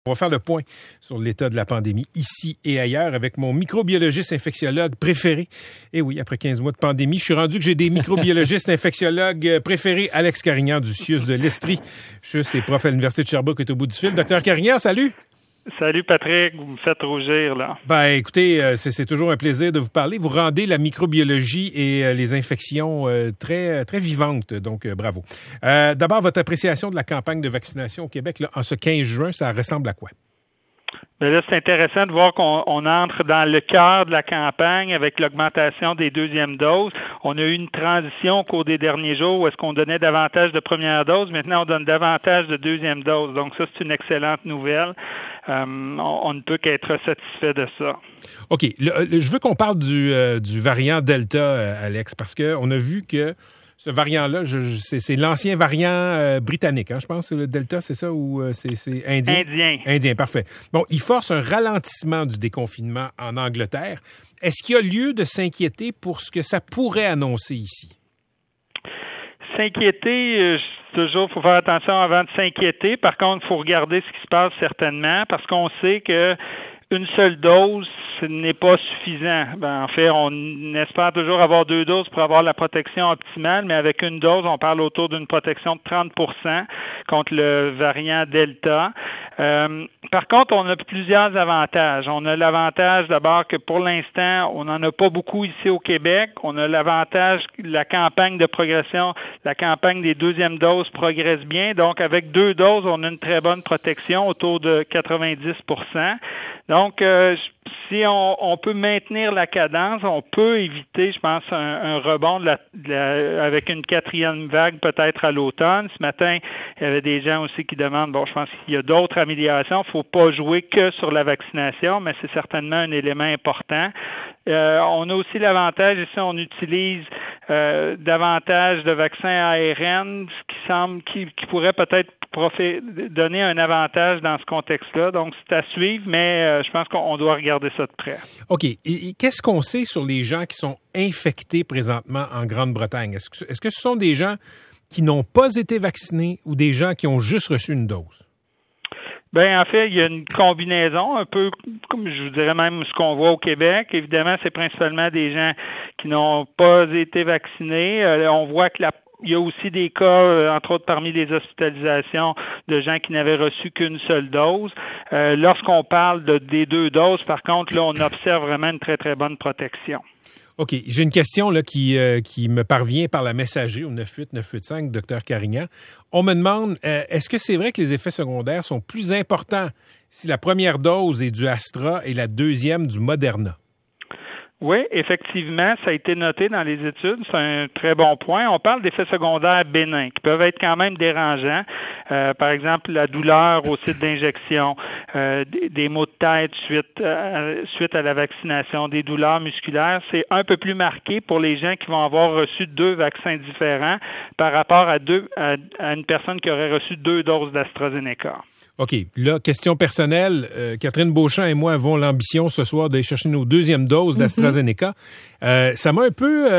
On va faire le point sur l'état de la pandémie ici et ailleurs avec mon microbiologiste infectiologue préféré. Et oui, après 15 mois de pandémie, je suis rendu que j'ai des microbiologistes infectiologues préférés. Alex Carignan du CIUS de l'Estrie. Je suis prof à l'Université de Sherbrooke est au bout du fil. Docteur Carignan, salut! Salut Patrick, vous me faites rougir là. Ben écoutez, c'est toujours un plaisir de vous parler. Vous rendez la microbiologie et les infections très très vivantes, donc bravo. D'abord, votre appréciation de la campagne de vaccination au Québec là, en ce 15 juin, ça ressemble à quoi? Bien là, c'est intéressant de voir qu'on entre dans le cœur de la campagne avec l'augmentation des deuxièmes doses. On a eu une transition au cours des derniers jours où est-ce qu'on donnait davantage de premières doses. Maintenant, on donne davantage de deuxième doses. Donc ça, c'est une excellente nouvelle. On ne peut qu'être satisfait de ça. OK. Je veux qu'on parle du variant Delta, Alex, parce qu'on a vu que ce variant-là, c'est l'ancien variant britannique, hein, je pense, le Delta, c'est ça, ou c'est indien? Indien, parfait. Bon, il force un ralentissement du déconfinement en Angleterre. Est-ce qu'il y a lieu de s'inquiéter pour ce que ça pourrait annoncer ici? S'inquiéter, toujours, il faut faire attention avant de s'inquiéter. Par contre, il faut regarder ce qui se passe certainement, parce qu'on sait que une seule dose, ce n'est pas suffisant. En fait, on espère toujours avoir 2 doses pour avoir la protection optimale, mais avec une dose, on parle autour d'une protection de 30% contre le variant Delta. Par contre, on a plusieurs avantages. On a l'avantage d'abord que pour l'instant, on n'en a pas beaucoup ici au Québec. On a l'avantage que la campagne de progression, la campagne des deuxièmes doses progresse bien. Donc, avec 2 doses, on a une très bonne protection autour de 90%. Donc, si on peut maintenir la cadence, on peut éviter, je pense, un rebond avec une 4e vague peut-être à l'automne. Ce matin, il y avait des gens aussi qui demandent, je pense qu'il y a d'autres améliorations. Il ne faut pas jouer que sur la vaccination, mais c'est certainement un élément important. On a aussi l'avantage, ici, on utilise davantage de vaccins ARN, ce qui semble qui pourrait peut-être donner un avantage dans ce contexte-là. Donc, c'est à suivre, mais je pense qu'on doit regarder ça de près. OK. Et qu'est-ce qu'on sait sur les gens qui sont infectés présentement en Grande-Bretagne? Est-ce que ce sont des gens qui n'ont pas été vaccinés ou des gens qui ont juste reçu une dose? En fait, il y a une combinaison, un peu comme je vous dirais même ce qu'on voit au Québec. Évidemment, c'est principalement des gens qui n'ont pas été vaccinés. On voit que il y a aussi des cas, entre autres parmi les hospitalisations, de gens qui n'avaient reçu qu'une seule dose. Lorsqu'on parle des 2 doses, par contre, là, on observe vraiment une très, très bonne protection. OK. J'ai une question là qui me parvient par la messagerie au 98985, Dr Carignan. On me demande, est-ce que c'est vrai que les effets secondaires sont plus importants si la première dose est du Astra et la deuxième du Moderna? Oui, effectivement, ça a été noté dans les études. C'est un très bon point. On parle d'effets secondaires bénins qui peuvent être quand même dérangeants. Par exemple, la douleur au site d'injection, des maux de tête suite à la vaccination, des douleurs musculaires. C'est un peu plus marqué pour les gens qui vont avoir reçu 2 vaccins différents par rapport à une personne qui aurait reçu 2 doses d'AstraZeneca. OK. Là, question personnelle, Catherine Beauchamp et moi avons l'ambition ce soir d'aller chercher nos 2e doses d'AstraZeneca. Ça m'a un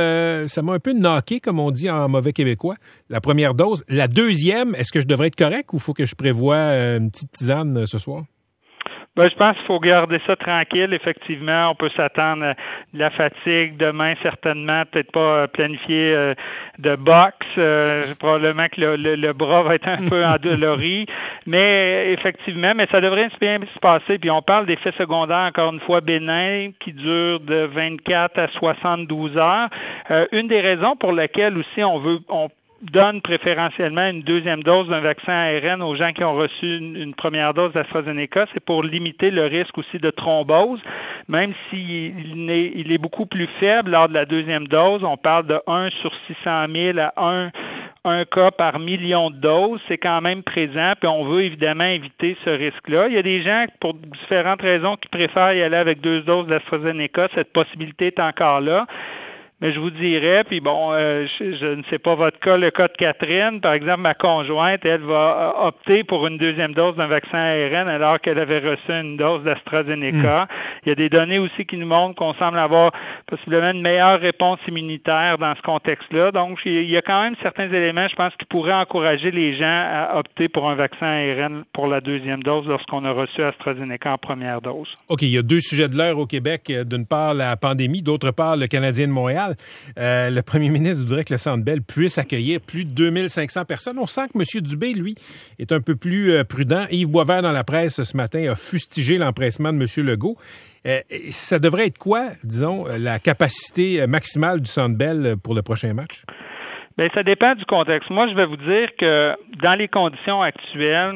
peu knocké, comme on dit en mauvais québécois, la première dose. La deuxième, est-ce que je devrais être correct ou faut que je prévoie une petite tisane ce soir? Je pense qu'il faut garder ça tranquille. Effectivement, on peut s'attendre à de la fatigue demain, certainement, peut-être pas planifier de boxe. Probablement que le bras va être un peu endolori. Mais effectivement, ça devrait bien se passer. Puis on parle d'effets secondaires, encore une fois, bénins, qui durent de 24 à 72 heures. Une des raisons pour lesquelles aussi on donne préférentiellement une 2e dose d'un vaccin ARN aux gens qui ont reçu une première dose d'AstraZeneca, c'est pour limiter le risque aussi de thrombose, même s'il est beaucoup plus faible lors de la 2e dose. On parle de 1 sur 600 000 à 1 cas par million de doses. C'est quand même présent, puis on veut évidemment éviter ce risque-là. Il y a des gens, pour différentes raisons, qui préfèrent y aller avec 2 doses d'AstraZeneca. Cette possibilité est encore là. Mais je vous dirais, puis bon, je ne sais pas votre cas, le cas de Catherine, par exemple, ma conjointe, elle va opter pour une deuxième dose d'un vaccin ARN alors qu'elle avait reçu une dose d'AstraZeneca. Il y a des données aussi qui nous montrent qu'on semble avoir possiblement une meilleure réponse immunitaire dans ce contexte-là. Donc, il y a quand même certains éléments, je pense, qui pourraient encourager les gens à opter pour un vaccin ARN pour la deuxième dose lorsqu'on a reçu AstraZeneca en première dose. OK, il y a deux sujets de l'heure au Québec. D'une part, la pandémie, d'autre part, le Canadien de Montréal. Le premier ministre voudrait que le Centre Bell puisse accueillir plus de 2500 personnes. On sent que M. Dubé, lui, est un peu plus prudent. Yves Boisvert, dans la presse ce matin, a fustigé l'empressement de M. Legault. Ça devrait être quoi, disons, la capacité maximale du Centre Bell pour le prochain match? Bien, ça dépend du contexte. Moi, je vais vous dire que dans les conditions actuelles,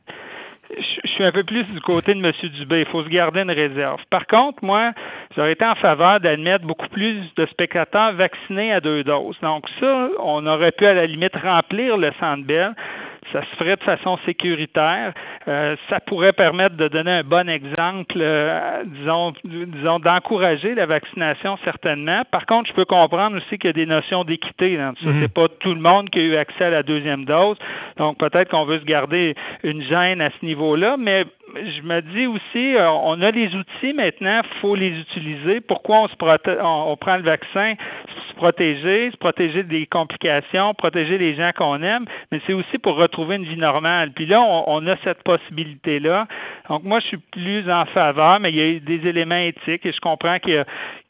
je suis un peu plus du côté de M. Dubé. Il faut se garder une réserve. Par contre, moi, j'aurais été en faveur d'admettre beaucoup plus de spectateurs vaccinés à 2 doses. Donc ça, on aurait pu à la limite remplir le Centre Bell. Ça se ferait de façon sécuritaire. Ça pourrait permettre de donner un bon exemple, disons, d'encourager la vaccination certainement. Par contre, je peux comprendre aussi qu'il y a des notions d'équité dans tout ça. C'est pas tout le monde qui a eu accès à la deuxième dose. Donc peut-être qu'on veut se garder une gêne à ce niveau-là, mais je me dis aussi, on a les outils maintenant, il faut les utiliser. Pourquoi on prend le vaccin? Se protéger des complications, protéger les gens qu'on aime, mais c'est aussi pour retrouver une vie normale. Puis là, on a cette possibilité-là. Donc moi, je suis plus en faveur, mais il y a des éléments éthiques et je comprends qu'il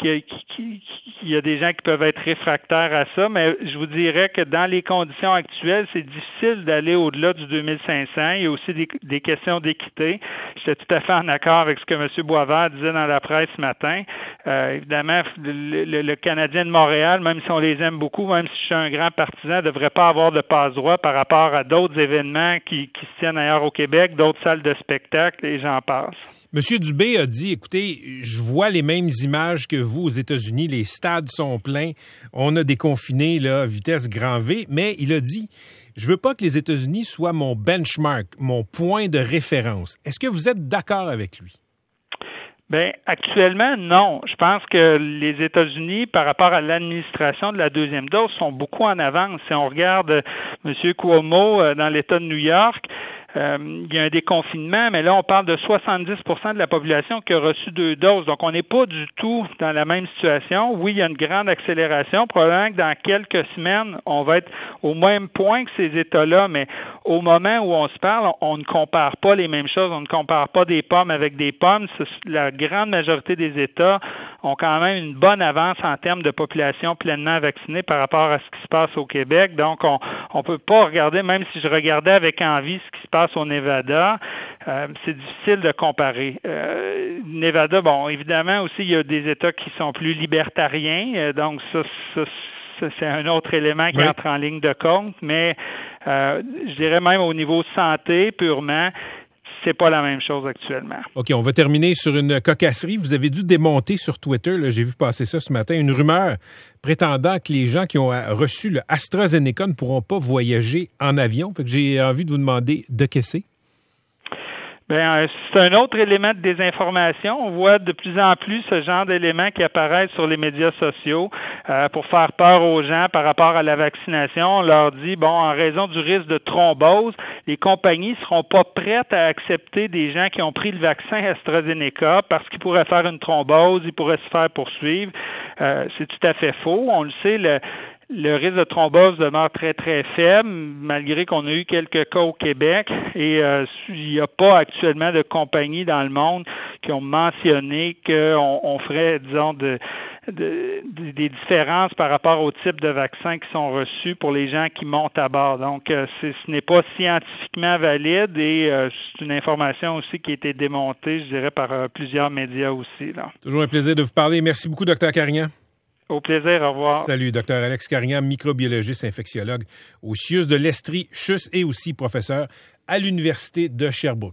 y a des gens qui peuvent être réfractaires à ça, mais je vous dirais que dans les conditions actuelles, c'est difficile d'aller au-delà du 2500. Il y a aussi des questions d'équité. J'étais tout à fait en accord avec ce que M. Boisvert disait dans la presse ce matin. Évidemment, le Canadien de Montréal, même si on les aime beaucoup, même si je suis un grand partisan, ne devrait pas avoir de passe-droit par rapport à d'autres événements qui se tiennent ailleurs au Québec, d'autres salles de spectacle, et j'en passe. M. Dubé a dit, écoutez, je vois les mêmes images que vous aux États-Unis, les stades sont pleins, on a des confinés, là, vitesse grand V, mais il a dit, je veux pas que les États-Unis soient mon benchmark, mon point de référence. Est-ce que vous êtes d'accord avec lui? Bien, actuellement, non. Je pense que les États-Unis, par rapport à l'administration de la deuxième dose, sont beaucoup en avance. Si on regarde M. Cuomo dans l'État de New York, il y a un déconfinement, mais là, on parle de 70% de la population qui a reçu 2 doses. Donc, on n'est pas du tout dans la même situation. Oui, il y a une grande accélération. Probablement que dans quelques semaines, on va être au même point que ces États-là, mais au moment où on se parle, on ne compare pas les mêmes choses. On ne compare pas des pommes avec des pommes. La grande majorité des États ont quand même une bonne avance en termes de population pleinement vaccinée par rapport à ce qui se passe au Québec. Donc, on peut pas regarder, même si je regardais avec envie ce qui se passe au Nevada, c'est difficile de comparer. Nevada, bon, évidemment aussi, il y a des États qui sont plus libertariens, donc ça c'est un autre élément qui entre en ligne de compte, mais je dirais même au niveau santé, purement, c'est pas la même chose actuellement. OK, on va terminer sur une cocasserie. Vous avez dû démonter sur Twitter, là, j'ai vu passer ça ce matin, une rumeur prétendant que les gens qui ont reçu le AstraZeneca ne pourront pas voyager en avion. Fait que j'ai envie de vous demander de qu'est-ce. Bien, c'est un autre élément de désinformation. On voit de plus en plus ce genre d'éléments qui apparaissent sur les médias sociaux pour faire peur aux gens par rapport à la vaccination. On leur dit, bon, en raison du risque de thrombose, les compagnies seront pas prêtes à accepter des gens qui ont pris le vaccin AstraZeneca parce qu'ils pourraient faire une thrombose, ils pourraient se faire poursuivre. C'est tout à fait faux. On le sait, le risque de thrombose demeure très, très faible, malgré qu'on a eu quelques cas au Québec. Et il n'y a pas actuellement de compagnies dans le monde qui ont mentionné qu'on ferait, disons, des différences par rapport au type de vaccins qui sont reçus pour les gens qui montent à bord. Donc, ce n'est pas scientifiquement valide et c'est une information aussi qui a été démontée, je dirais, par plusieurs médias aussi, là. Toujours un plaisir de vous parler. Merci beaucoup, Dr. Carignan. Au plaisir, au revoir. Salut, Dr. Alex Carignan, microbiologiste infectiologue au CIUS de l'Estrie, CHUS et aussi professeur à l'Université de Sherbrooke.